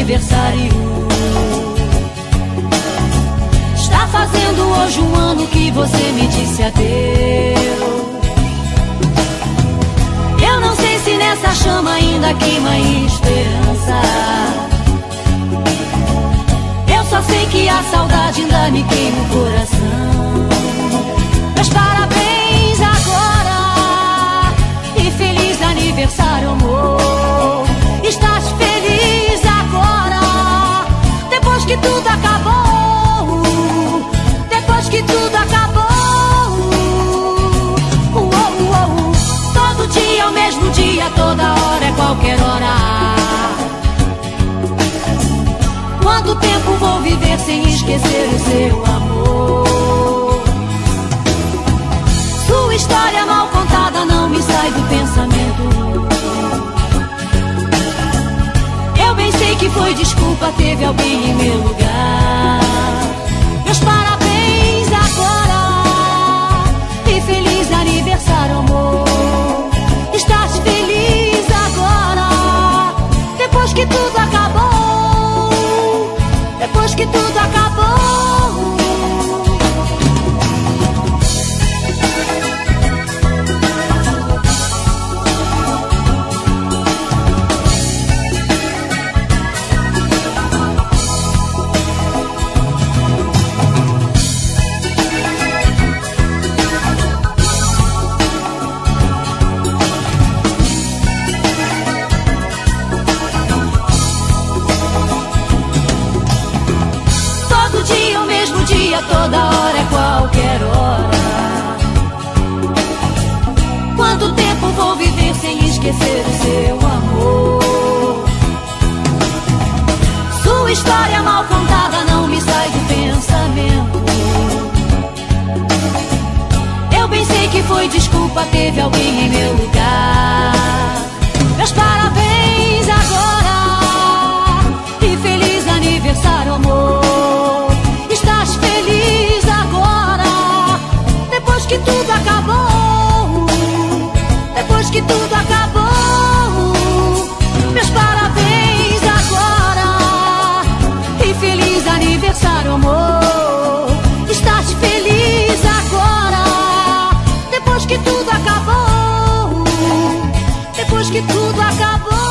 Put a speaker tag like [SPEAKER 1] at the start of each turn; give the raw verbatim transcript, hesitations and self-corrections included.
[SPEAKER 1] aniversário. Está fazendo hoje um ano que você me disse adeus. Eu não sei se nessa chama ainda queima esperança. Eu só sei que a saudade ainda me queima o coração. Meus parabéns agora e feliz aniversário, amor. Estás feliz agora, depois que tudo acabou, depois que tudo acabou. Uou, uou. Todo dia é o mesmo dia, toda hora é qualquer hora. Quanto tempo vou viver sem esquecer o seu amor? Sua história mal contada não me sai do pensamento. Eu bem sei que foi desculpa, teve alguém em meu lugar. Meus parabéns agora e feliz aniversário, amor. Estás feliz agora, depois que tudo acabou, depois que tudo acabou. Toda hora é qualquer hora. Quanto tempo vou viver sem esquecer o seu amor? Sua história mal contada não me sai do pensamento. Eu bem sei que foi desculpa, teve alguém em meu lugar. Meus parabéns agora e feliz aniversário, amor. Estás feliz agora, depois que tudo acabou, depois que tudo acabou. Meus parabéns agora e feliz aniversário, amor. Estás feliz agora, depois que tudo acabou, depois que tudo acabou.